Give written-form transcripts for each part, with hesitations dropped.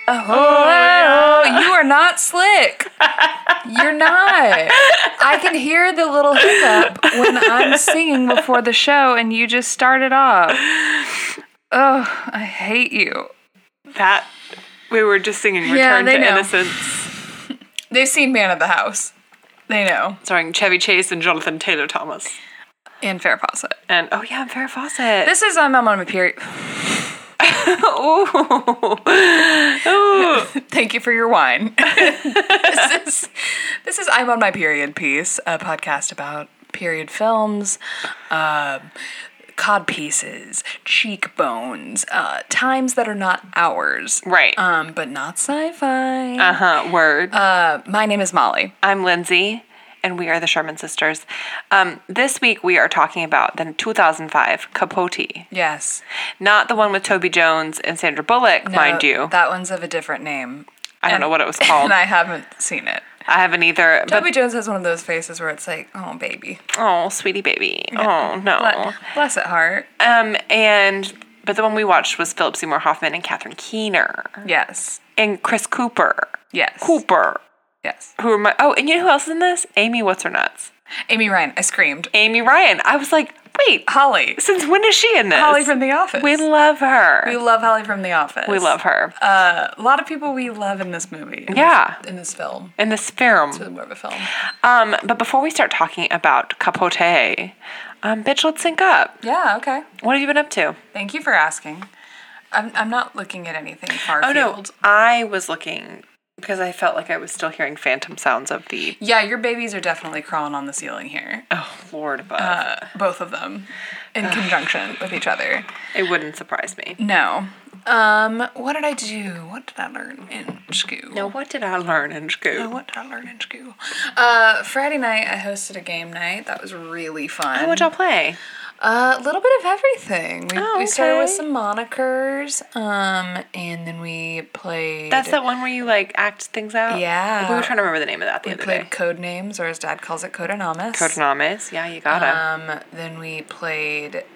You are not slick. You're not. I can hear the little hiccup when I'm singing before the show and you just started off. Oh, I hate you. That, we were just singing Return to Innocence. They've seen Man of the House. They know. Starring Chevy Chase and Jonathan Taylor Thomas. And Farrah Fawcett. And, Farrah Fawcett. This is I'm on my period. Ooh. Thank you for your wine. This is I'm on my period piece, a podcast about period films, cod pieces, cheekbones, times that are not ours. Right. But not sci-fi. Word. My name is Molly. I'm Lindsay. And we are the Sherman Sisters. This week we are talking about the 2005 Capote. Yes. Not the one with Toby Jones and Sandra Bullock, mind you. That one's of a different name. I don't know what it was called. And I haven't seen it. I haven't either. Toby Jones has one of those faces where it's like, oh, baby. Oh, sweetie baby. Yeah. Oh, no. Bless it, heart. But the one we watched was Philip Seymour Hoffman and Catherine Keener. Yes. And Chris Cooper. Yes. Cooper. Yes. And you know who else is in this? Amy What's-Her-Nuts. Amy Ryan. I screamed. Amy Ryan. I was like, wait. Holly. Since when is she in this? Holly from The Office. We love her. We love Holly from The Office. We love her. A lot of people we love in this movie. In this film. In this film. It's really more of a film. But before we start talking about Capote, bitch, let's sync up. Yeah, okay. What have you been up to? Thank you for asking. I'm not looking at anything far field. No. I was looking because I felt like I was still hearing phantom sounds of the... Yeah, your babies are definitely crawling on the ceiling here. Oh, Lord above. Both of them in conjunction with each other. It wouldn't surprise me. No. What did I do? What did I learn in school? No, what did I learn in school? Friday night, I hosted a game night. That was really fun. What'd y'all play? A little bit of everything. We started with okay. some monikers, and then we played... That's that one where you, act things out? Yeah. We were trying to remember the name of that the other day. We played Codenames, or as Dad calls it, Codenames. Codenames, yeah, you gotta. Then we played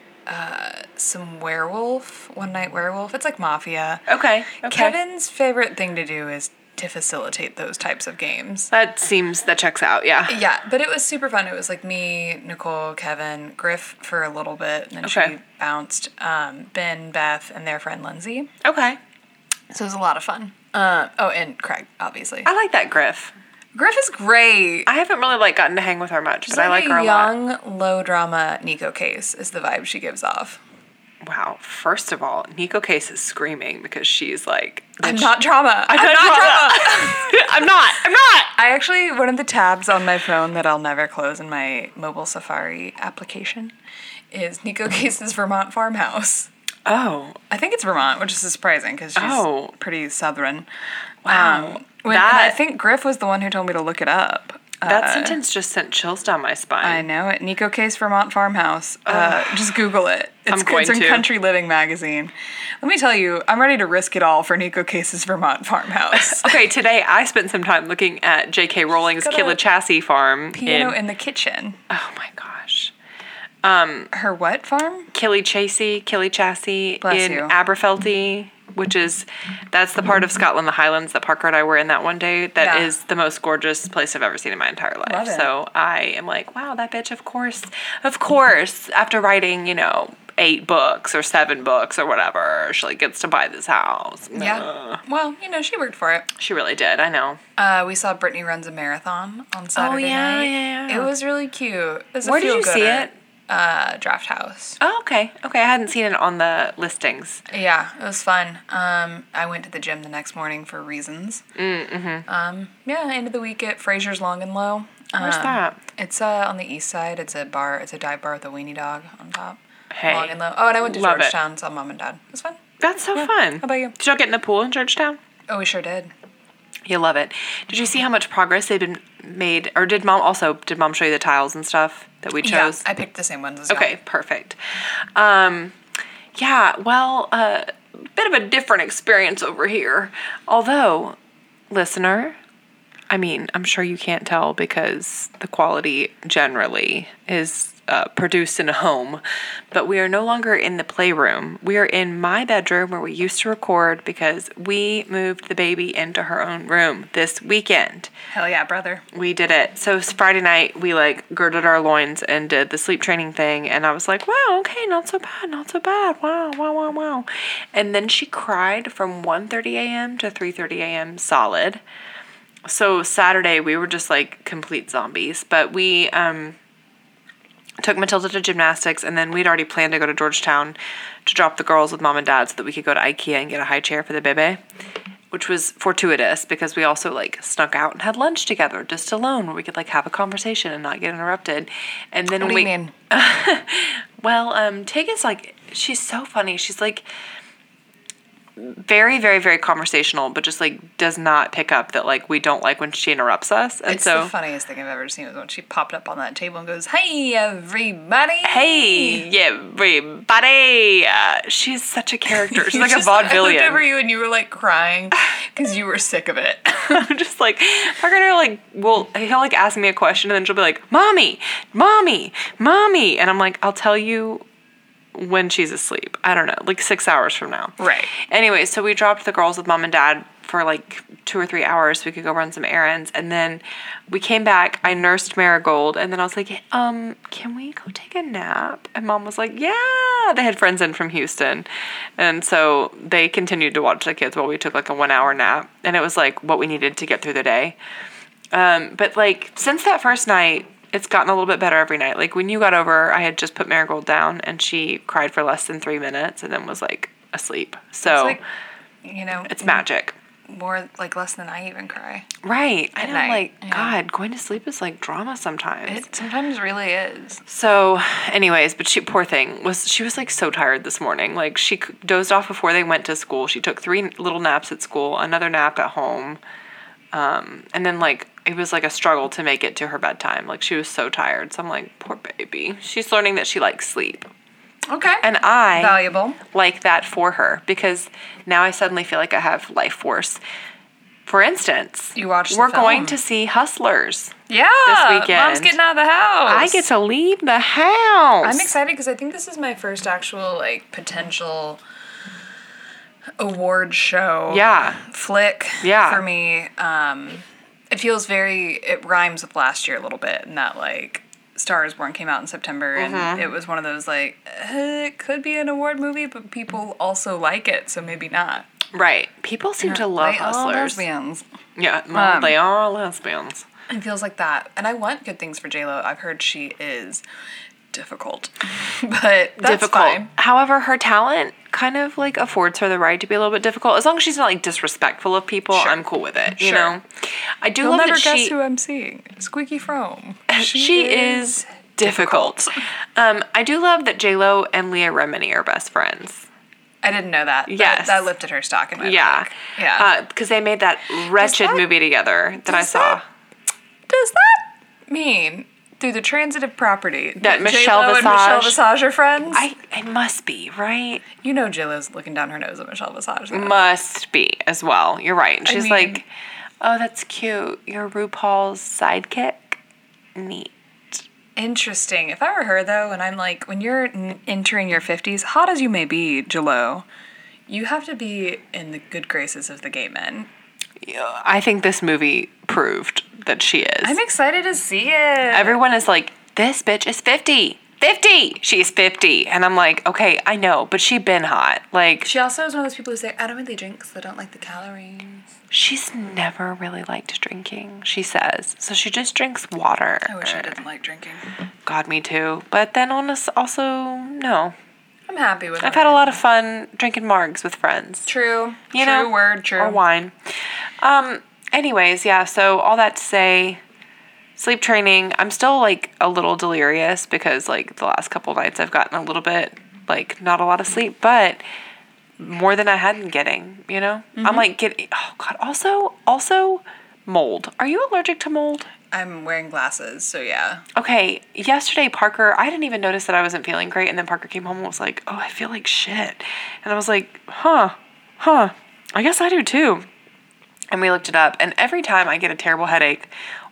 some Werewolf, One Night Werewolf. It's like Mafia. Okay. Kevin's favorite thing to do is to facilitate those types of games. That checks out, yeah. Yeah, but it was super fun. It was like me, Nicole, Kevin, Griff for a little bit, and then she bounced, Ben, Beth, and their friend Lindsay. Okay. So it was a lot of fun. And Craig, obviously. I like that Griff. Griff is great. I haven't really gotten to hang with her much, but I like her a lot. Young, low drama Nico Case is the vibe she gives off. Wow. First of all, Nico Case is screaming because she's like... I'm not drama. I'm not drama. I'm not. I actually, one of the tabs on my phone that I'll never close in my mobile Safari application is Nico Case's Vermont farmhouse. Oh. I think it's Vermont, which is surprising because she's pretty southern. Wow. And I think Griff was the one who told me to look it up. That sentence just sent chills down my spine. I know it. Nico Case Vermont farmhouse. Just Google it. It's in Country Living magazine. Let me tell you, I'm ready to risk it all for Nico Case's Vermont farmhouse. Okay, today I spent some time looking at J.K. Rowling's Killichassie farm. Piano in the kitchen. Oh my gosh. Her what farm? Killichassie in you. Aberfelty, that's the part of Scotland, the Highlands, that Parker and I were in that one day. That is the most gorgeous place I've ever seen in my entire life. Love it. So I am like, wow, that bitch, of course, after writing, 8 books or 7 books or whatever, she gets to buy this house. Yeah. Well, she worked for it. She really did. I know. We saw Brittany runs a marathon on Saturday night. Yeah. It was really cute. Where did you see it? Draft House. Oh, okay. I hadn't seen it on the listings. Yeah, it was fun. I went to the gym the next morning for reasons. End of the week at Fraser's Long and Low. Where's that? It's on the east side. It's a bar. It's a dive bar with a weenie dog on top. Hey. Long and Low. Oh, and I went to Georgetown, saw Mom and Dad. It was fun. That's so fun. How about you? Did y'all get in the pool in Georgetown? Oh, we sure did. You love it. Did you see how much progress they've been made? Or did Mom show you the tiles and stuff that we chose? Yeah, I picked the same ones as well. Okay, perfect. Bit of a different experience over here. Although, listener, I'm sure you can't tell because the quality generally is produced in a home, but we are no longer in the playroom. We are in my bedroom where we used to record because we moved the baby into her own room this weekend. Hell yeah, brother. We did it. So Friday night, we like girded our loins and did the sleep training thing. And I was like, wow, okay, not so bad, not so bad. Wow, wow, wow, wow. And then she cried from 1:30 a.m. to 3:30 a.m. solid. So Saturday, we were just like complete zombies. But we took Matilda to gymnastics, and then we'd already planned to go to Georgetown to drop the girls with mom and dad so that we could go to IKEA and get a high chair for the bebe, which was fortuitous because we also like snuck out and had lunch together just alone where we could like have a conversation and not get interrupted. And then What do you mean? Well, Tig is like, she's so funny. She's like very, very, very conversational, but just like does not pick up that like we don't like when she interrupts us. And It's so the funniest thing I've ever seen was when she popped up on that table and goes, "Hey, everybody!" hey, everybody. She's such a character. She's like a I looked vaudevillian. over you and you were like crying because you were sick of it. I'm just like, Parker and I are like, he'll like ask me a question and then she'll be like, Mommy, Mommy, Mommy. And I'm like, I'll tell you when she's asleep. I don't know, like 6 hours from now. Right. Anyway, so we dropped the girls with mom and dad for like 2 or 3 hours so we could go run some errands. And then we came back. I nursed Marigold. And then I was like, can we go take a nap? And mom was like, yeah. They had friends in from Houston. And so they continued to watch the kids while we took like a 1 hour nap. And it was like what we needed to get through the day. But like since that first night, it's gotten a little bit better every night. Like when you got over, I had just put Marigold down and she cried for less than 3 minutes and then was like asleep. So It's like, it's magic. More like less than I even cry. Right. I know, night. like, Yeah. God, going to sleep is like drama sometimes. It sometimes really is. So, anyways, but poor thing, she was like so tired this morning. Like she dozed off before they went to school. She took 3 little naps at school, another nap at home. And then like, it was like a struggle to make it to her bedtime. Like she was so tired. So I'm like, poor baby. She's learning that she likes sleep. Okay. And I Valuable. like that for her because now I suddenly feel like I have life force. For instance, we're going to see Hustlers. Yeah. This weekend. Mom's getting out of the house. I get to leave the house. I'm excited because I think this is my first actual like potential award show. Yeah. Flick. Yeah. For me. It feels it rhymes with last year a little bit, and that like Star is Born came out in September, and it was one of those like it could be an award movie, but people also like it, so maybe not. Right. People seem to love They all Hustlers. lesbians. Yeah, well, they are lesbians. It feels like that, and I want good things for JLo. I've heard she is difficult, but that's fine. However, her talent kind of like affords her the right to be a little bit difficult. As long as she's not like disrespectful of people, Sure. I'm cool with it. You Sure. know, I do You'll love never that guess who I'm seeing. Squeaky Frome. she is difficult. I do love that JLo and Leah Remini are best friends. I didn't know that. Yes. That lifted her stock in my Yeah, book. Yeah. because they made that wretched movie together that I saw. Does that mean through the transitive property That Michelle J-Lo and Michelle Visage- Visage are friends? It must be, right? You know JLo's looking down her nose at Michelle Visage. though. Must be as well. You're right. And she's mean- like, oh, that's cute. You're RuPaul's sidekick. Neat. Interesting. If I were her though, and I'm like, when you're entering your 50s, hot as you may be, JLo, you have to be in the good graces of the gay men. Yeah, I think this movie proved that she is. I'm excited to see it. Everyone is like, this bitch is 50. 50! She's 50. And I'm like, okay, I know, but she been hot. Like, She also is one of those people who say, I don't really drink because I don't like the calories. she's never really liked drinking, she says. So she just drinks water. I wish I didn't like drinking. God, me too. But then also, no. I'm happy with it. I've had a lot of fun drinking margs with friends. True. You true know, word, true. Or wine. Anyways, yeah, so all that to say, sleep training, I'm still like a little delirious because like the last couple nights I've gotten a little bit like not a lot of sleep, but more than I had been getting, you know? I'm like oh God, also mold. Are you allergic to mold? I'm wearing glasses, so yeah. Okay, yesterday Parker, I didn't even notice that I wasn't feeling great, and then Parker came home and was like, oh, I feel like shit. And I was like, huh, I guess I do too. And we looked it up, and every time I get a terrible headache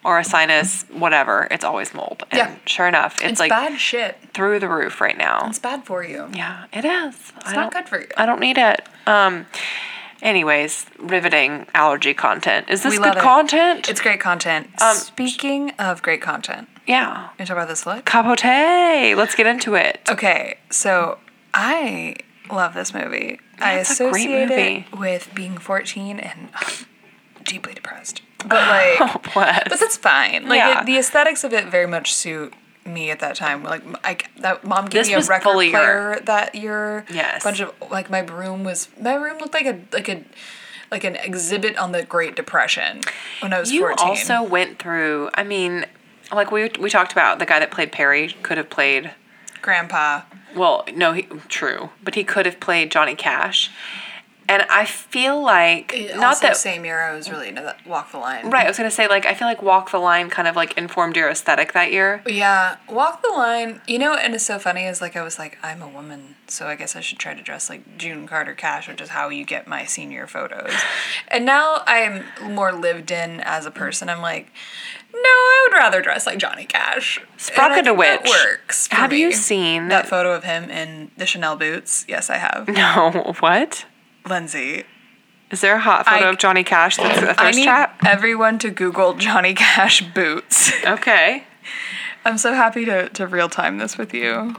or a sinus, whatever, it's always mold. And Yeah. sure enough, it's like bad shit. through the roof right now. It's bad for you. Yeah, it is. It's not good for you. I don't need it. Anyways, riveting allergy content. Is this We good love it. content? It's great content. Speaking of great content, Yeah. you talk about this look? Capote. Let's get into it. Okay, so I love this movie. I It's a great associate movie. it with being 14 and deeply depressed. But like, What? but that's fine. Like Yeah. the aesthetics of it very much suit me at that time. Like, that mom gave This me a was record fully player that year. Yes. Bunch of like my room looked like an exhibit on the Great Depression when I was You 14. also went through, I mean, like we talked about, the guy that played Perry could have played, Grandpa. well, no, true, but he could have played Johnny Cash. And I feel like, not also, that, same year I was really into that Walk the Line. right, I was going to say, like, I feel like Walk the Line kind of, like, informed your aesthetic that year. Yeah, Walk the Line. You know, and it's so funny is like I was like, I'm a woman, so I guess I should try to dress like June Carter Cash, which is how you get my senior photos. And now I'm more lived in as a person. I'm like, no, I would rather dress like Johnny Cash. Sprocket And a I think witch. that works. For Have me. you seen that photo of him in the Chanel boots? Yes, I have. No, what? Lindsay, Is there a hot photo I- of Johnny Cash that's a I thirst need trap? everyone to Google Johnny Cash boots. Okay. I'm so happy to real time this with you.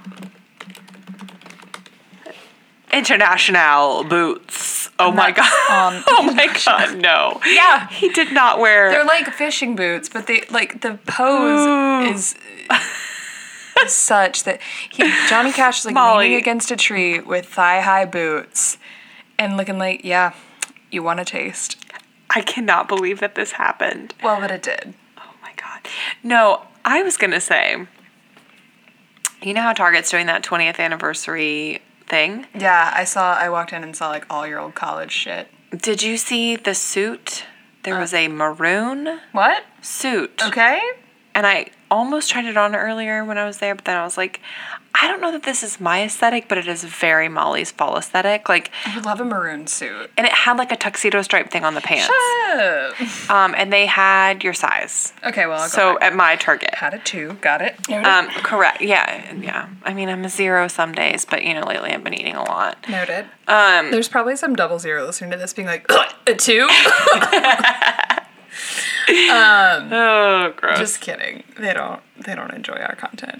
International boots. Oh my That's god. on- Oh my god, no. Yeah. He did not wear. They're like fishing boots, but they like the pose is such that Johnny Cash is like Molly. leaning against a tree with thigh-high boots and looking like, yeah, you want a taste. I cannot believe that this happened. Well, but it did. Oh my god. No, I was gonna say, you know how Target's doing that 20th anniversary thing? Yeah, I walked in and saw like all your old college shit. Did you see the suit? There was a maroon What? suit. Okay. And I almost tried it on earlier when I was there, but then I was like, I don't know that this is my aesthetic, but it is very Molly's fall aesthetic. Like, I would love a maroon suit. and it had like a tuxedo stripe thing on the pants. Oh. And they had your size. Okay, well, I'll go So back. at my Target. Had it too. Got it. Correct. Yeah. I mean, I'm a 0 some days, but you know, lately I've been eating a lot. Noted. There's probably some 00 listening to this being like, a 2? Oh, gross. Just kidding. They don't enjoy our content.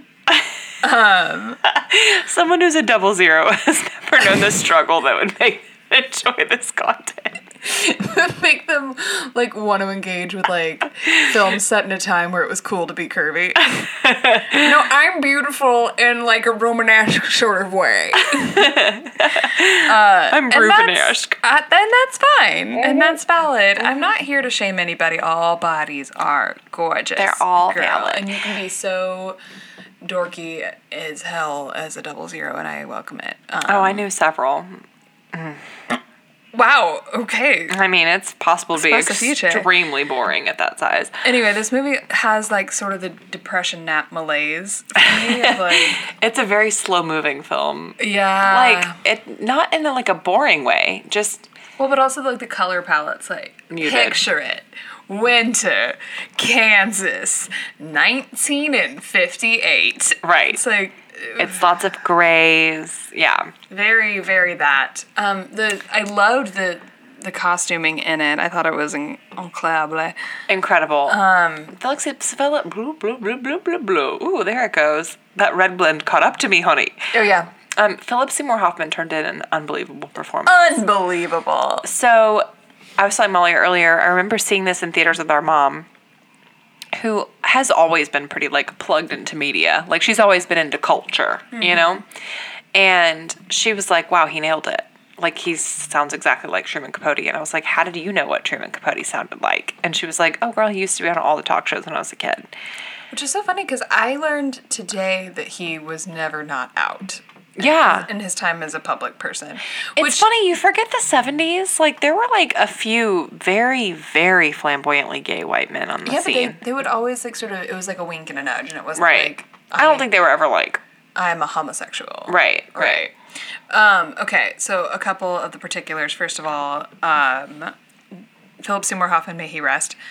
Someone who's a 00 has never known the struggle that would make them enjoy this content. Make them like want to engage with like films set in a time where it was cool to be curvy. No, I'm beautiful in like a Romanesque sort of way. I'm And Rubenesque. then that's fine. And that's valid. I'm not here to shame anybody. All bodies are gorgeous. They're all girl. valid. And you can be so dorky as hell as a 00, and I welcome it. Oh, I knew several. Wow, okay. I mean, it's possible to be Supposed to future. extremely boring at that size. Anyway, this movie has like sort of the depression nap malaise for me. Of, like, It's a very slow-moving film. yeah. Like, it not in like a boring way, just Well, but also like the color palette's like Muted. picture it. Winter, Kansas, 1958. right. It's like It's lots of grays. Yeah. very, very that. I loved the costuming in it. I thought it was incredible. Incredible. Felix Philip blue, blue, blue, blue, blue, blue. Ooh, there it goes. That red blend caught up to me, honey. Oh yeah, Philip Seymour Hoffman turned in an unbelievable performance. unbelievable. So, I was telling Molly earlier, I remember seeing this in theaters with our mom, who has always been pretty, like, plugged into media. Like, she's always been into culture, you know? And she was like, wow, he nailed it. Like, he sounds exactly like Truman Capote. And I was like, how did you know what Truman Capote sounded like? And she was like, oh, girl, he used to be on all the talk shows when I was a kid. Which is so funny because I learned today that he was never not out. Yeah. In his time as a public person. It's funny, you forget the 70s. Like, there were, like, a few very, very flamboyantly gay white men on the Yeah, but scene. they would always, like, sort of, it was like a wink and a nudge, and it wasn't Right. like, I don't think they were ever, like... I'm a homosexual. Right. Okay, so a couple of the particulars. First of all, Philip Seymour Hoffman, may he rest,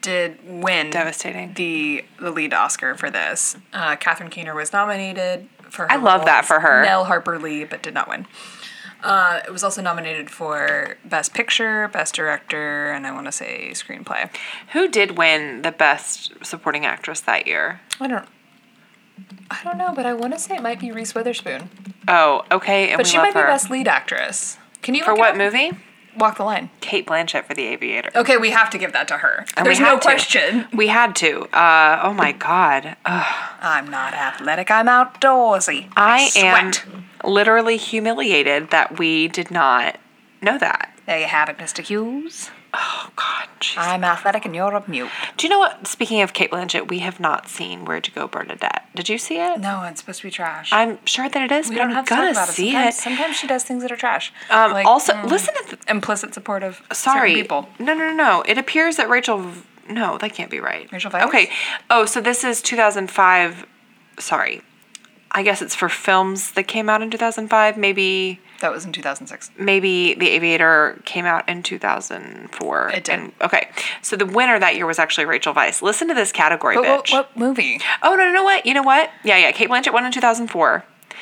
did win Devastating. the lead Oscar for this. Catherine Keener was nominated for her I love role that as for her. Nell Harper Lee, but did not win. It was also nominated for Best Picture, Best Director, and I want to say Screenplay. Who did win the Best Supporting Actress that year? I don't know, but I want to say it might be Reese Witherspoon. Oh, okay. And But we she love might be her. Best Lead Actress. Can you For look it what up? movie? Walk the Line. Kate Blanchett for The Aviator. Okay, we have to give that to her. And There's we had no to. question. We had to. Oh my God. I'm not athletic. I'm outdoorsy. I am sweat. literally humiliated that we did not know that. There you have it, Mr. Hughes. Oh God. Jeez. I'm athletic and you're a mute. Do you know what? Speaking of Kate Blanchett, we have not seen Where'd You Go, Bernadette. Did you see it? No, it's supposed to be trash. I'm sure that it is, we but don't I'm have to gonna talk about see it. it. Sometimes she does things that are trash. Also, listen to the. Implicit support of Sorry. certain people. No. It appears that Rachel. No, that can't be right. Rachel Weisz? Okay. Oh, so this is 2005. Sorry. I guess it's for films that came out in 2005. Maybe That was in 2006. The Aviator came out in 2004. It did. Okay. So the winner that year was actually Rachel Weisz. Listen to this category, But bitch. what movie? Oh, no, You know what? Yeah. Kate Blanchett won in 2004.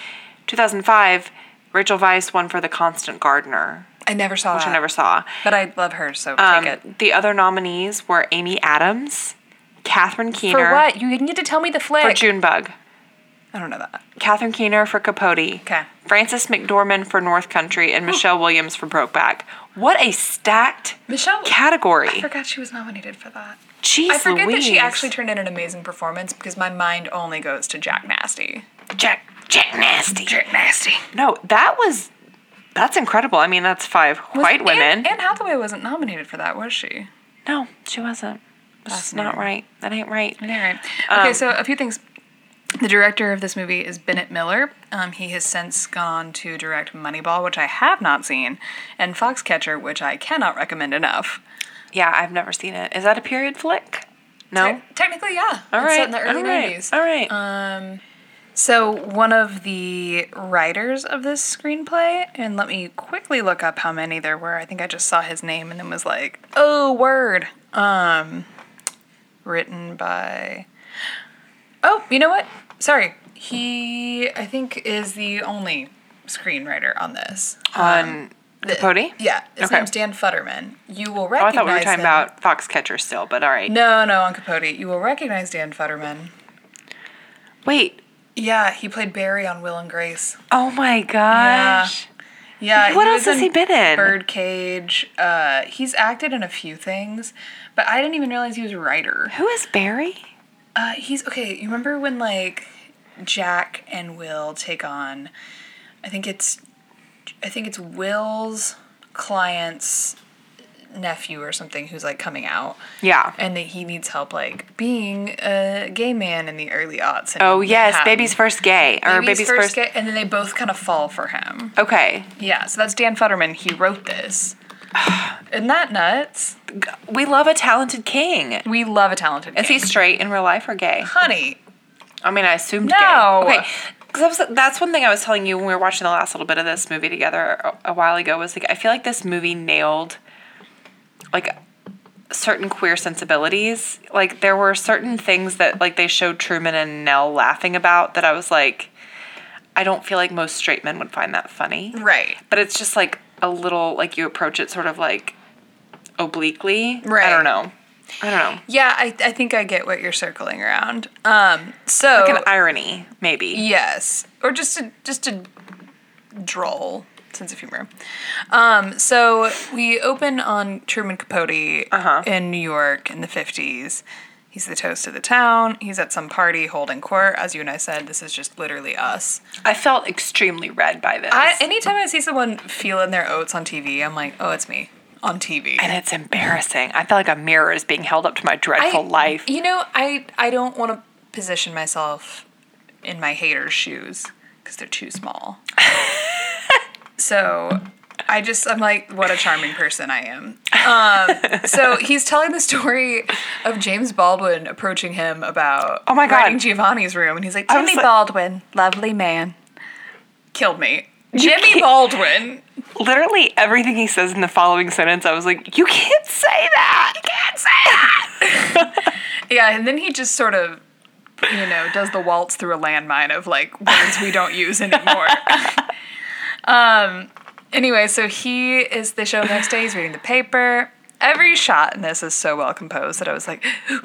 2005, Rachel Weisz won for The Constant Gardener, I never saw which that. I never saw. But I love her, so take it. The other nominees were Amy Adams, Catherine Keener. For what? You need to tell me the flick. For Junebug. I don't know that. Catherine Keener for Capote. Okay. Frances McDormand for North Country, and Michelle Williams for Brokeback. What a stacked category. I forgot she was nominated for that. Jeez I forget that she Louise. actually turned in an amazing performance because my mind only goes to Jack Nasty. Jack Nasty. Jack Nasty. No, that's incredible. I mean, that's 5 white women. Anne Hathaway wasn't nominated for that, was she? No, she wasn't. That's not right. That ain't right. That ain't right. Okay, so a few things. The director of this movie is Bennett Miller. He has since gone to direct Moneyball, which I have not seen, and Foxcatcher, which I cannot recommend enough. Yeah, I've never seen it. Is that a period flick? No? Technically, yeah. All It's right. set in the early all right. 90s. All right. So one of the writers of this screenplay, and let me quickly look up how many there were. I think I just saw his name and then was like, oh, word. Written by... Oh, you know what? Sorry. He, I think, is the only screenwriter on this. On Capote? Yeah. His Okay. name's Dan Futterman. You will Oh, I recognize thought we were talking him. about Foxcatcher still, but all right. No, on Capote. You will recognize Dan Futterman. Wait. Yeah, he played Barry on Will and Grace. Oh my gosh. Yeah. What he else was has he been in? Birdcage. He's acted in a few things, but I didn't even realize he was a writer. Who is Barry? He's okay. You remember when like Jack and Will take on? I think it's Will's client's nephew or something who's like coming out. Yeah. And that he needs help like being a gay man in the early aughts. in Oh, yes. Manhattan. Baby's First Gay. Or Baby's First... Gay, and then they both kind of fall for him. Okay. Yeah, so that's Dan Futterman. He wrote this. Isn't that nuts? We love a talented king. We love a talented Is king. he straight in real life or gay? Honey. I mean, I assumed No. gay. Okay. Because that's one thing I was telling you when we were watching the last little bit of this movie together a while ago was like, I feel like this movie nailed like certain queer sensibilities. Like there were certain things that like they showed Truman and Nell laughing about that I was like, I don't feel like most straight men would find that funny. Right. But it's just like a little like you approach it sort of like obliquely. Right. I don't know. Yeah, I think I get what you're circling around. So Like an irony, maybe. yes, or just a droll sense of humor. So we open on Truman Capote in New York in the 50s. He's the toast of the town. He's at some party holding court. As you and I said, this is just literally us. I felt extremely read by this. Anytime I see someone feeling their oats on TV, I'm like, oh, it's me on TV. And it's embarrassing. I feel like a mirror is being held up to my dreadful life. You know, I don't want to position myself in my haters' shoes because they're too small. So I'm like, what a charming person I am. So he's telling the story of James Baldwin approaching him about writing Giovanni's Room. And he's like, Jimmy Baldwin, lovely man. Killed me. Jimmy Baldwin. Literally everything he says in the following sentence, I was like, you can't say that. You can't say that. Yeah, and then he just sort of, does the waltz through a landmine of, like, words we don't use anymore. Anyway, so they show him next day, he's reading the paper. Every shot in this is so well composed that I was like,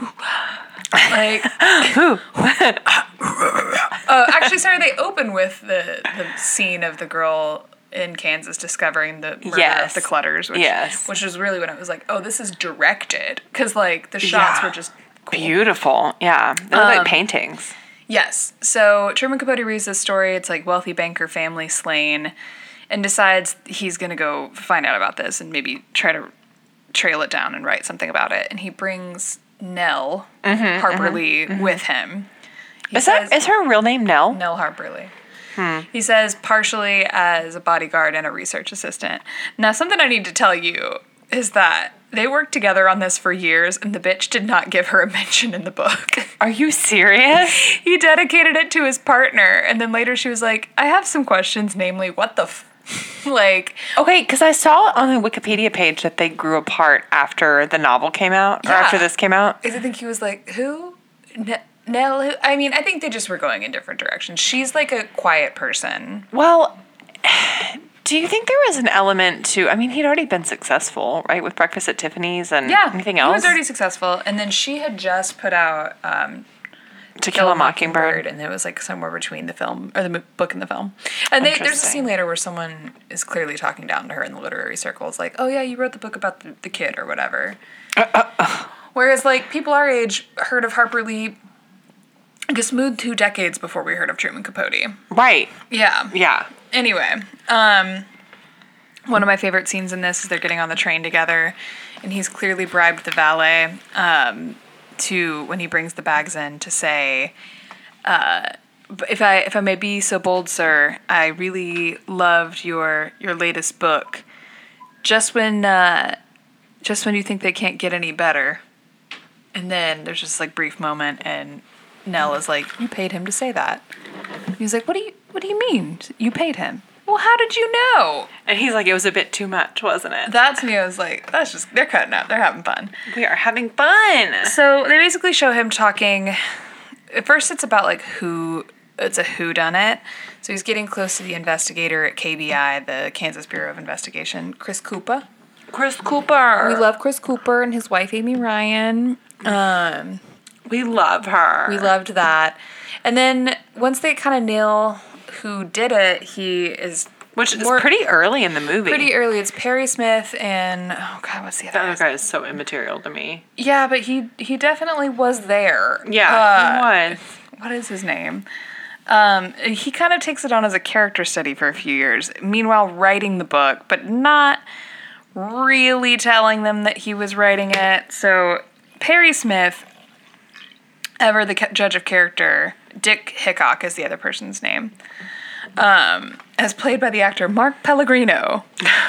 actually, sorry, they open with the scene of the girl in Kansas discovering the murder of the Clutters, which is really when I was like, oh, this is directed, because, like, the shots were just cool. Beautiful. Yeah, they look like paintings. Yes. So Truman Capote reads this story. It's like wealthy banker family slain, and decides he's gonna go find out about this and maybe try to trail it down and write something about it. And he brings Nell Harper Lee with him. Is her real name Nell? Nell Harper Lee. He says partially as a bodyguard and a research assistant. Now, something I need to tell you is that they worked together on this for years, and the bitch did not give her a mention in the book. Are you serious? He dedicated it to his partner, and then later she was like, I have some questions, namely, what the like... Okay, because I saw on the Wikipedia page that they grew apart after the novel came out, or after this came out. I think he was like, who? Nell, who? I mean, I think they just were going in different directions. She's like a quiet person. Well... Do you think there was an element to... I mean, he'd already been successful, right, with Breakfast at Tiffany's and anything else? He was already successful. And then she had just put out To Kill a Mockingbird. And it was, like, somewhere between the film, or the book and the film. And there's a scene later where someone is clearly talking down to her in the literary circles, like, oh, yeah, you wrote the book about the kid or whatever. Whereas, like, people our age heard of Harper Lee a smooth 2 decades before we heard of Truman Capote. Right. Yeah. Yeah. Anyway, one of my favorite scenes in this is they're getting on the train together, and he's clearly bribed the valet to, when he brings the bags in, to say, if I may be so bold, sir, I really loved your latest book. Just when you think they can't get any better. And then there's just like brief moment, and Nell is like, you paid him to say that. And he's like, what do you mean? You paid him? Well, how did you know? And he's like, it was a bit too much, wasn't it? That to me, I was like, that's just, they're cutting up. They're having fun. We are having fun. So they basically show him talking. At first, it's about like it's a whodunit. So he's getting close to the investigator at KBI, the Kansas Bureau of Investigation, Chris Cooper. Chris Cooper. We love Chris Cooper and his wife, Amy Ryan. We love her. We loved that. And then once they kind of nail who did it, which is pretty early in the movie. Pretty early. It's Perry Smith and, oh God, what's the other That other guy is so immaterial to me. Yeah, but he definitely was there. Yeah, he was. What is his name? He kind of takes it on as a character study for a few years. Meanwhile, writing the book, but not really telling them that he was writing it. So Perry Smith, ever the judge of character, Dick Hickok is the other person's name, as played by the actor Mark Pellegrino.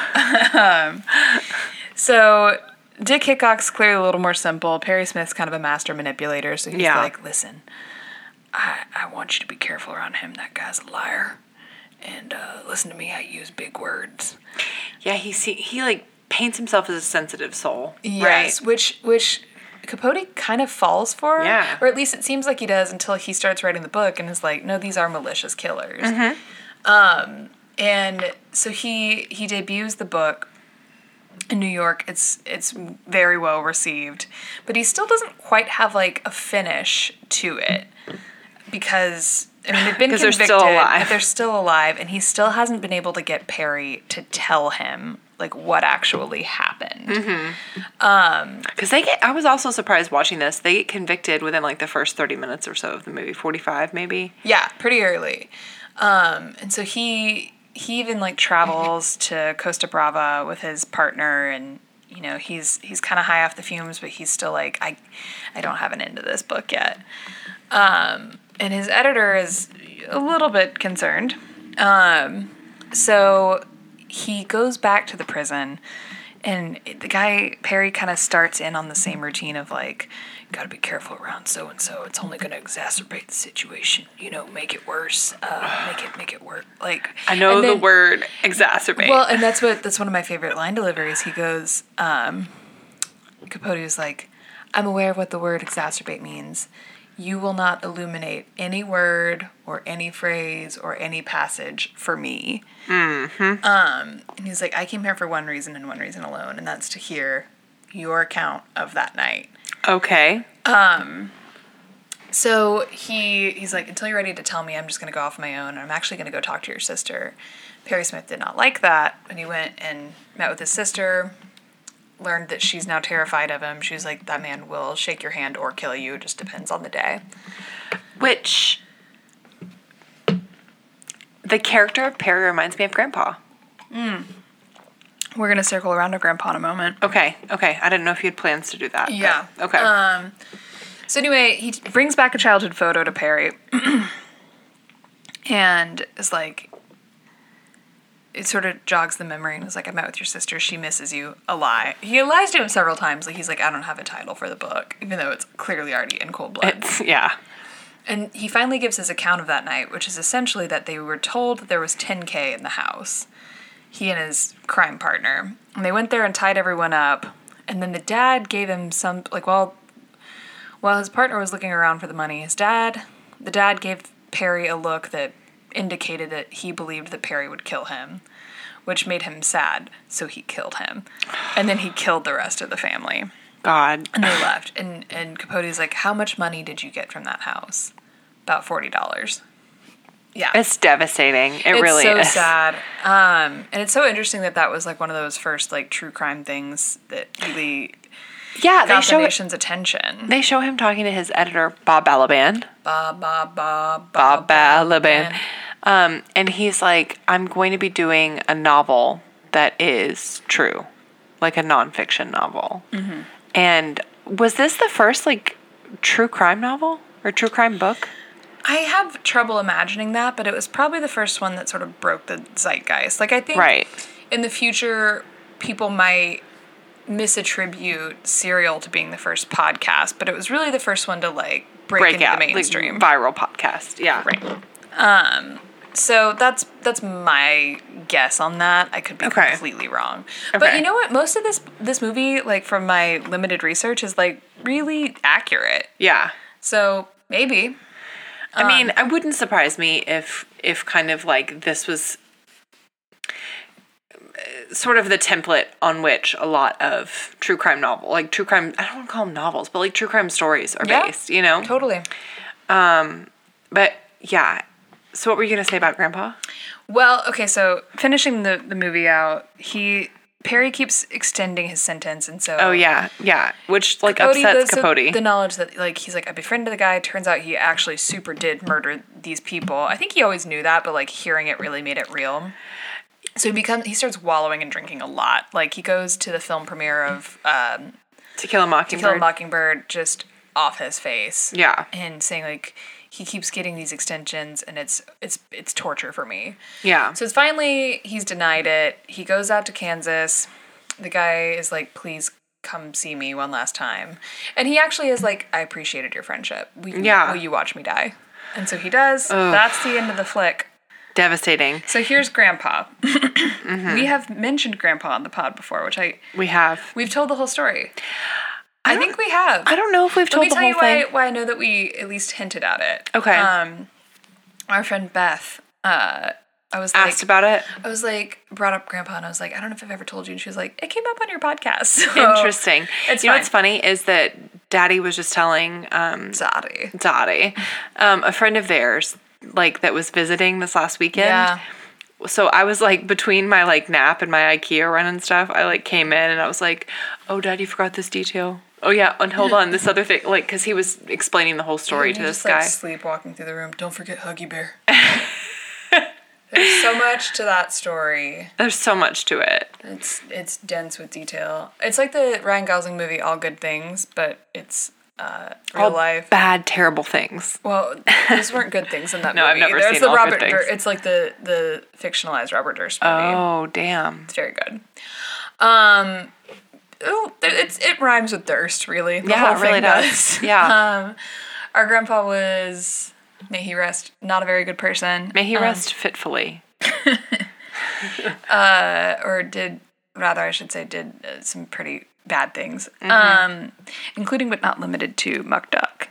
So Dick Hickok's clearly a little more simple. Perry Smith's kind of a master manipulator, so he's like, listen, I want you to be careful around him. That guy's a liar. And listen to me, I use big words. Yeah, he like paints himself as a sensitive soul. Yes, right? which Capote kind of falls for. Yeah. Or at least it seems like he does until he starts writing the book and is like, no, these are malicious killers. And so he debuts the book in New York. It's very well received, but he still doesn't quite have like a finish to it because I mean they've been convicted, they're still alive. but they're still alive, and he still hasn't been able to get Perry to tell him like what actually happened. Because I was also surprised watching this. They get convicted within like the first 30 minutes or so of the movie, 45 maybe. Yeah, pretty early. And so he even like travels to Costa Brava with his partner, and you know he's kind of high off the fumes, but he's still like I don't have an end to this book yet. And his editor is a little bit concerned. So he goes back to the prison, and the guy, Perry, kind of starts in on the same routine of like, gotta be careful around so-and-so. It's only gonna exacerbate the situation. You know, make it worse. Make it work. Like, I know the word exacerbate. Well, and that's one of my favorite line deliveries. He goes, Capote was like, I'm aware of what the word exacerbate means. You will not illuminate any word or any phrase or any passage for me. Mm-hmm. And he's like, I came here for one reason and one reason alone, and that's to hear your account of that night. Okay. So he's like, until you're ready to tell me, I'm just going to go off on my own, and I'm actually going to go talk to your sister. Perry Smith did not like that, and he went and met with his sister, learned that she's now terrified of him. She's like, that man will shake your hand or kill you. It just depends on the day. Which, the character of Perry reminds me of Grandpa. We're going to circle around to Grandpa in a moment. Okay. I didn't know if you had plans to do that. Yeah. Okay. So anyway, he brings back a childhood photo to Perry and is like, it sort of jogs the memory and is like, I met with your sister. She misses you. A lie. He lies to him several times. Like, he's like, I don't have a title for the book, even though it's clearly already in cold blood. Yeah. And he finally gives his account of that night, which is essentially that they were told that there was $10K in the house. He and his crime partner. And they went there and tied everyone up. And then the dad gave him some, like, while his partner was looking around for the money, the dad gave Perry a look that indicated that he believed that Perry would kill him, which made him sad, so he killed him. And then he killed the rest of the family. God. And they left. And Capote's like, how much money did you get from that house? About $40. Yeah. It's devastating. It really is. It's so sad. And it's so interesting that was like one of those first like true crime things that really got the nation's attention. They show him talking to his editor, Bob Balaban. Bob Balaban. And he's like, I'm going to be doing a novel that is true, like a nonfiction novel. Mm-hmm. And was this the first like true crime novel or true crime book? I have trouble imagining that, but it was probably the first one that sort of broke the zeitgeist. Like, I think in the future, people might misattribute Serial to being the first podcast, but it was really the first one to like break into out, the mainstream. Like, viral podcast. Yeah. Right. So that's my guess on that. I could be completely wrong. Okay. But you know what? Most of this movie, like from my limited research, is like really accurate. Yeah. So maybe. I mean, it wouldn't surprise me if kind of like this was sort of the template on which a lot of true crime I don't want to call them novels, but like true crime stories are based, you know? Totally. But yeah. So what were you going to say about Grandpa? Well, okay, so finishing the movie out, Perry keeps extending his sentence, and so... Oh, yeah, which, like, upsets Capote. The knowledge that, like, he's like, I befriended the guy, turns out he actually super did murder these people. I think he always knew that, but, like, hearing it really made it real. So he starts wallowing and drinking a lot. Like, he goes to the film premiere of... To Kill a Mockingbird. Just off his face. Yeah. And saying, like... He keeps getting these extensions, and it's torture for me. Yeah. So finally, he's denied it. He goes out to Kansas. The guy is like, please come see me one last time. And he actually is like, I appreciated your friendship. Will you watch me die? And so he does. Ugh. That's the end of the flick. Devastating. So here's Grandpa. Mm-hmm. We have mentioned Grandpa on the pod before, We have. We've told the whole story. I think we have. I don't know if we've told the whole thing. Let me tell you why I know that we at least hinted at it. Okay. Our friend Beth, I was asked about it. I was like, brought up Grandpa, and I was like, I don't know if I've ever told you. And she was like, it came up on your podcast. So interesting. You know what's funny is that Daddy was just telling Daddy, a friend of theirs, like that was visiting this last weekend. Yeah. So I was like between my like nap and my IKEA run and stuff, I like came in and I was like, oh, Dad, you forgot this detail. Oh yeah, and hold on, this other thing, like, because he was explaining the whole story to this guy. Like, sleepwalking through the room. Don't forget Huggy Bear. There's so much to that story. There's so much to it. It's dense with detail. It's like the Ryan Gosling movie All Good Things, but it's real life. Bad, terrible things. Well, those weren't good things in that movie. No, I've never seen All Good Things. It's like the fictionalized Robert Durst movie. Oh, damn. It's very good. It rhymes with Durst, really. The whole it really does. Yeah. Our grandpa was, may he rest, not a very good person. May he rest fitfully. Or did some pretty bad things, including but not limited to Muck Duck.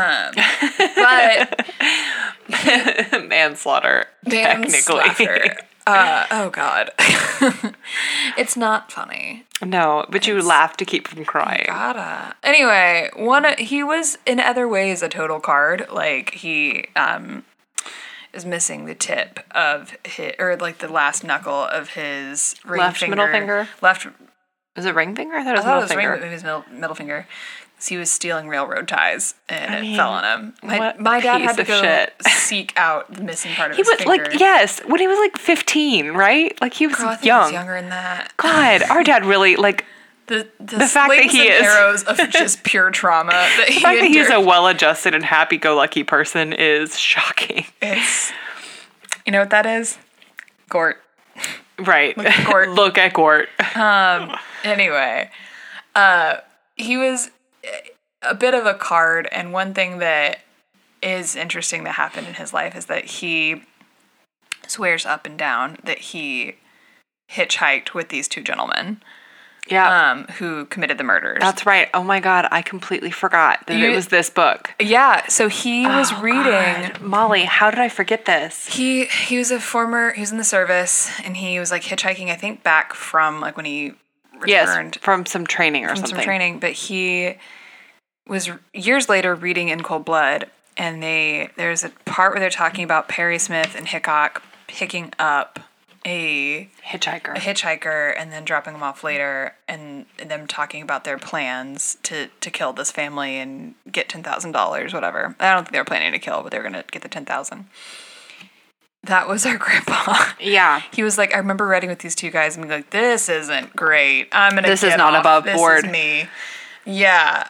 But manslaughter. Technically. Oh God, it's not funny. No, but you laugh to keep from crying. Gotta. Anyway, he was in other ways a total card. Like he is missing the tip of his, or like the last knuckle of his ring Left finger. middle finger? Left. Was it ring finger? I thought it was I thought middle it was finger. ring, his middle finger. He was stealing railroad ties, and I mean, it fell on him. what My dad had to piece of go shit. seek out the missing part of He his was finger. like, yes, when he was like 15, right? Like he was Girl, I think young. he was younger than that. God, our dad really like The fact that slings he and is- arrows of just pure trauma that the he fact that he's a endured. well-adjusted and happy-go-lucky person is shocking. It's, you know what that is? Gort. Right. Look at Gort. Look at Gort. Anyway, he was a bit of a card, and one thing that is interesting that happened in his life is that he swears up and down that he hitchhiked with these two gentlemen Yeah. who committed the murders. That's right. Oh my God, I completely forgot that it was this book. Yeah, so he was reading. God. Molly, how did I forget this? He was he was in the service, and he was like hitchhiking, I think, back from like when he returned. Yes, from some training or from something. some training, but he was years later reading In Cold Blood, and there's a part where they're talking about Perry Smith and Hickok picking up a hitchhiker and then dropping him off later, and them talking about their plans to kill this family and get $10,000, whatever. I don't think they were planning to kill, but they were gonna get the $10,000. That was our grandpa. Yeah. He was like, I remember writing with these two guys and being like, this isn't great. I'm gonna This is get not off. above this board. Is me. Yeah.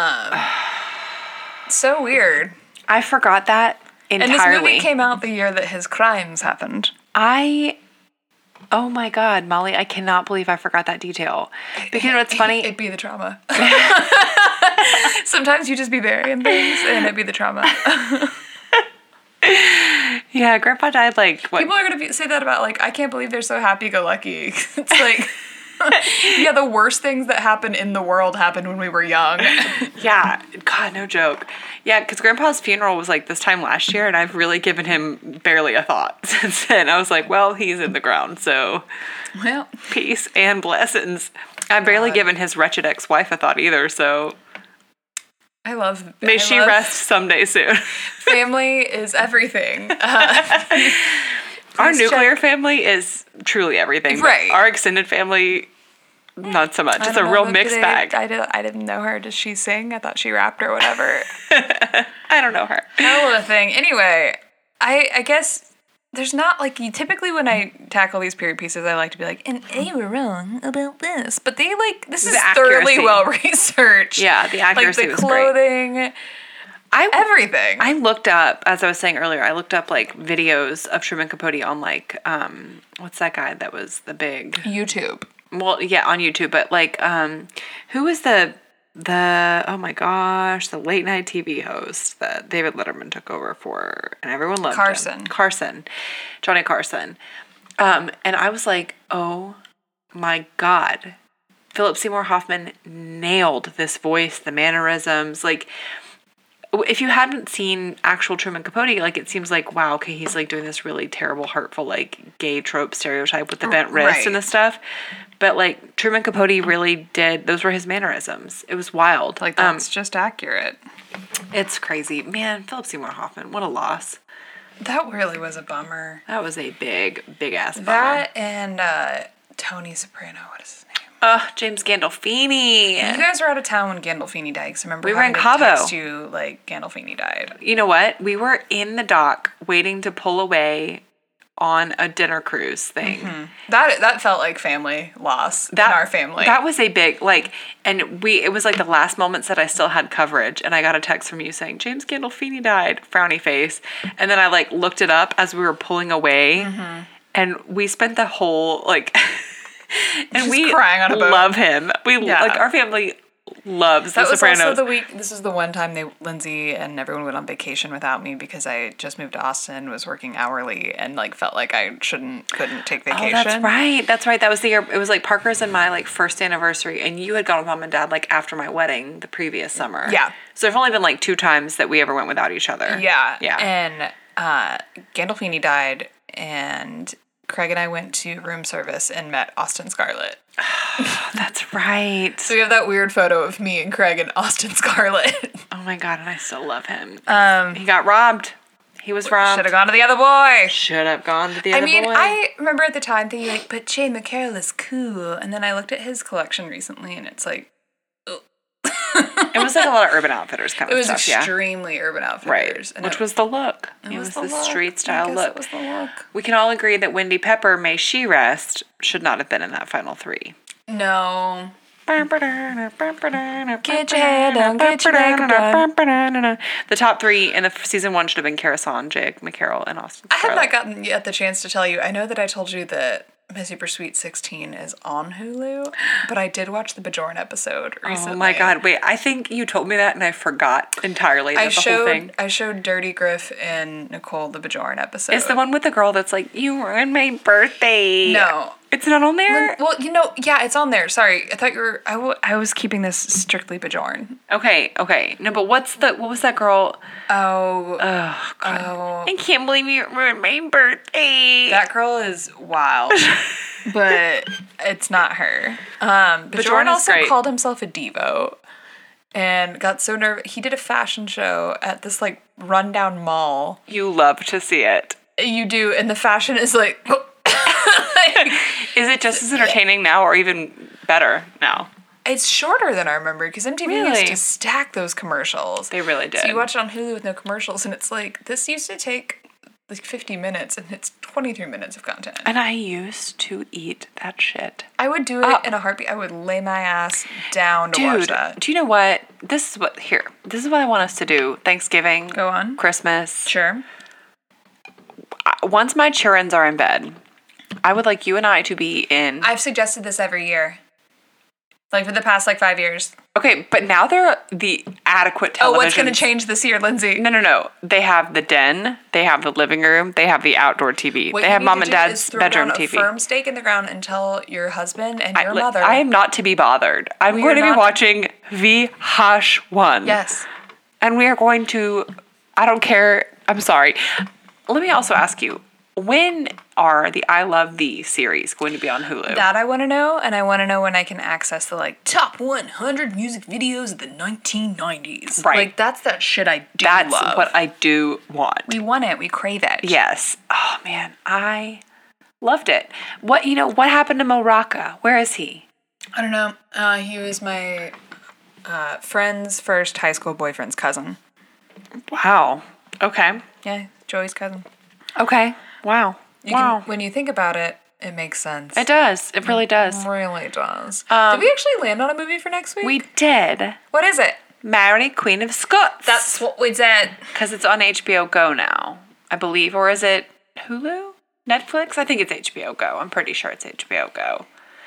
So weird. I forgot that entirely. And this movie came out the year that his crimes happened. Oh my God, Molly, I cannot believe I forgot that detail. Because you know what's funny? It'd be the trauma. Sometimes you just be burying things and it'd be the trauma. Yeah, Grandpa died like, what? People are going to say that about, like, I can't believe they're so happy-go-lucky. It's like, yeah, the worst things that happen in the world happened when we were young. Yeah, God, no joke. Yeah, because Grandpa's funeral was like this time last year, and I've really given him barely a thought since then. I was like, well, he's in the ground, so Well, peace and blessings. I've barely given his wretched ex-wife a thought either, so may she rest someday soon. Family is everything. Our nuclear family is truly everything. but Right. Our extended family, not so much. It's a real mixed bag. I didn't know her. Does she sing? I thought she rapped or whatever. I don't know her. Hell of a thing. Anyway, I guess there's not, like, typically when I tackle these period pieces, I like to be like, and they were wrong about this. But they, like, this is thoroughly well researched. Yeah, the accuracy was great. Like, the clothing, everything. I looked up, as I was saying earlier, I looked up, like, videos of Truman Capote on, like, what's that guy that was the big... YouTube. Well, yeah, on YouTube, but, like, who was the oh my gosh, the late night TV host that David Letterman took over for, and everyone loved him. Johnny Carson. And I was like, oh my God, Philip Seymour Hoffman nailed this voice, the mannerisms. Like, if you hadn't seen actual Truman Capote, like, it seems like, wow, okay, he's like doing this really terrible, hurtful, like, gay trope stereotype with the bent wrist and the stuff. But, like, Truman Capote really did, those were his mannerisms. It was wild. Like, that's just accurate. It's crazy. Man, Philip Seymour Hoffman, what a loss. That really was a bummer. That was a big, big ass bummer. That and Tony Soprano, what is his name? James Gandolfini. You guys were out of town when Gandolfini died, because I remember We were in having to Cabo. text you, like, Gandolfini died. You know what? We were in the dock waiting to pull away on a dinner cruise thing. Mm-hmm. That felt like family loss in our family. That was a big, like, and it was like the last moments that I still had coverage, and I got a text from you saying, James Gandolfini died, frowny face. And then I, like, looked it up as we were pulling away, and we spent the whole, like... And Just we crying on a boat. love him. Like, our family loves That The was Sopranos. also the week. This is the one time Lindsay and everyone went on vacation without me because I just moved to Austin, was working hourly, and like felt like I couldn't take vacation. Oh, that's right. That's right. That was the year. It was like Parker's and my like first anniversary, and you had gone with mom and dad like after my wedding the previous summer. Yeah. So there's only been like 2 times that we ever went without each other. Yeah. Yeah. And Gandolfini died, and Craig and I went to room service and met Austin Scarlett. Oh, that's right. So we have that weird photo of me and Craig and Austin Scarlett. Oh my God, and I still love him. He got robbed. He was robbed. Should have gone to the other boy. Should have gone to the other boy. I remember at the time thinking like, but Jane McCarroll is cool. And then I looked at his collection recently, and it's like, It was like a lot of Urban Outfitters kind it of was stuff, extremely Urban Outfitters. right? Which was the look. It was the street style look. It was the look. We can all agree that Wendy Pepper, may she rest, should not have been in that final 3. No. Get your head down, get your makeup done. The top 3 in the season 1 should have been Cara Son, Jake McCarroll, and Austin I have Scarlett. not gotten yet the chance to tell you. I know that I told you that My Super Sweet 16 is on Hulu, but I did watch the Bajorn episode recently. Oh my God! Wait, I think you told me that, and I forgot entirely. That whole thing. I showed Dirty Griff and Nicole the Bajorn episode. It's the one with the girl that's like, "You ruined my birthday." No. It's not on there? Well, yeah, it's on there. Sorry. I thought you were... I was keeping this strictly Bajorn. Okay. No, but what was that girl? Oh. Oh, God. Oh. I can't believe you ruined my birthday. That girl is wild. But it's not her. Bajorn is also great. called himself a Devo. And got so nervous. He did a fashion show at this, like, rundown mall. You love to see it. You do. And the fashion is like... Is it just as entertaining now or even better now? It's shorter than I remember because MTV Really? used to stack those commercials. They really did. So you watch it on Hulu with no commercials, and it's like, this used to take like 50 minutes, and it's 23 minutes of content. And I used to eat that shit. I would do it in a heartbeat. I would lay my ass down to watch that. Do you know what? This is what I want us to do. Thanksgiving. Go on. Christmas. Sure. Once my children are in bed, I would like you and I to be in... I've suggested this every year. Like for the past 5 years. Okay, but now they're the adequate television. Oh, what's going to change this year, Lindsay? No. They have the den. They have the living room. They have the outdoor TV. What they you have need mom to and do dad's is throw bedroom down TV. a firm stake in the ground and tell your husband and your mother. I am not to be bothered. I'm We going to are be not- watching VH1. Yes. And we are going to... I don't care. I'm sorry. Let me also ask you, when are the I Love Thee series going to be on Hulu? That I want to know, and I want to know when I can access the top 100 music videos of the 1990s. Right. Like that's that shit I do That's love. what I do want. We want it. We crave it. Yes. Oh man, I loved it. What happened to Mo Rocca? Where is he? I don't know. He was my friend's first high school boyfriend's cousin. Wow. Okay. Yeah, Joey's cousin. Okay. Wow. When you think about it, it makes sense. It does. It really does. really does. Did we actually land on a movie for next week? We did. What is it? Mary, Queen of Scots. That's what we said. Because it's on HBO Go now, I believe. Or is it Hulu? Netflix? I think it's HBO Go. I'm pretty sure it's HBO Go.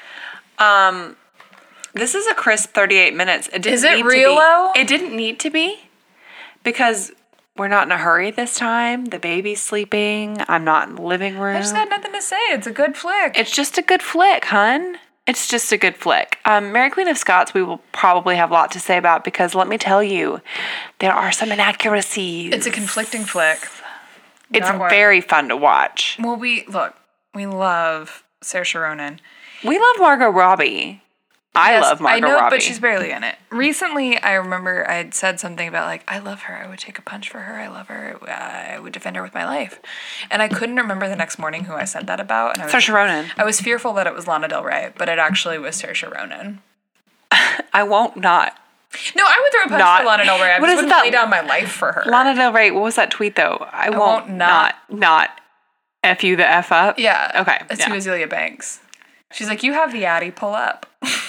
This is a crisp 38 minutes. It didn't Is it need real, to be. though? It didn't need to be. Because we're not in a hurry this time. The baby's sleeping. I'm not in the living room. I just got nothing to say. It's a good flick. It's just a good flick, hun. It's just a good flick. Mary Queen of Scots we will probably have a lot to say about because let me tell you, there are some inaccuracies. It's a conflicting flick. It's Not what- very fun to watch. Well, we love Saoirse Ronan. We love Margot Robbie. I love Margot I know, Robbie. but she's barely in it. Recently, I remember I had said something about I love her. I would take a punch for her. I love her. I would defend her with my life. And I couldn't remember the next morning who I said that about. And Saoirse Ronan. I was fearful that it was Lana Del Rey, but it actually was Saoirse Ronan. I won't not. No, I would throw a punch Not- for Lana Del Rey. I What just is wouldn't that- lay down my life for her. Lana Del Rey, what was that tweet though? I won't not- not F you the F up. Yeah. Okay. That's yeah. to Azealia Banks. She's like, you have the Addy, pull up.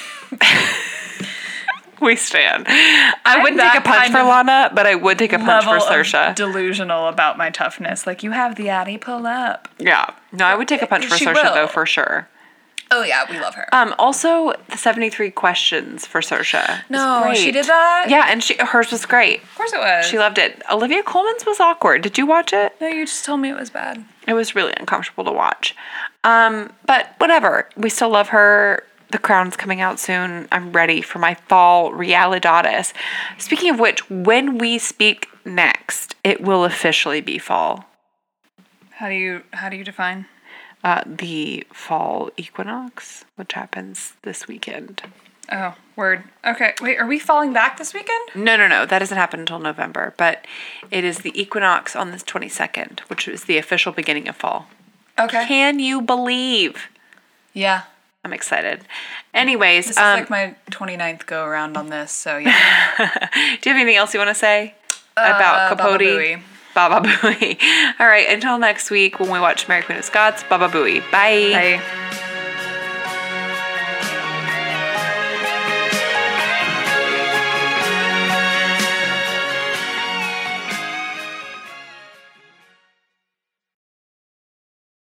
We stand. I wouldn't take a that punch kind for of Lana, but I would take a punch for Level of Saoirse. delusional about my toughness. Like, you have the Addy, pull up. Yeah. No, I would take a punch for She Saoirse will. though, for sure. Oh, yeah, we love her. Also, the 73 questions for Saoirse. No, she did that? Yeah, and hers was great. Of course it was. She loved it. Olivia Colman's was awkward. Did you watch it? No, you just told me it was bad. It was really uncomfortable to watch. But whatever. We still love her. The Crown's coming out soon. I'm ready for my fall Realidades. Speaking of which, when we speak next, it will officially be fall. How do you define? The fall equinox, which happens this weekend. Oh, word. Okay, wait, are we falling back this weekend? No. That doesn't happen until November, but it is the equinox on the 22nd, which is the official beginning of fall. Okay. Can you believe? Yeah. I'm excited. Anyways. This is like my 29th go around on this, so yeah. Do you have anything else you want to say about Capote? Baba Booey. Baba Booey. All right, until next week when we watch Mary Queen of Scots, Baba Booey. Bye. Bye.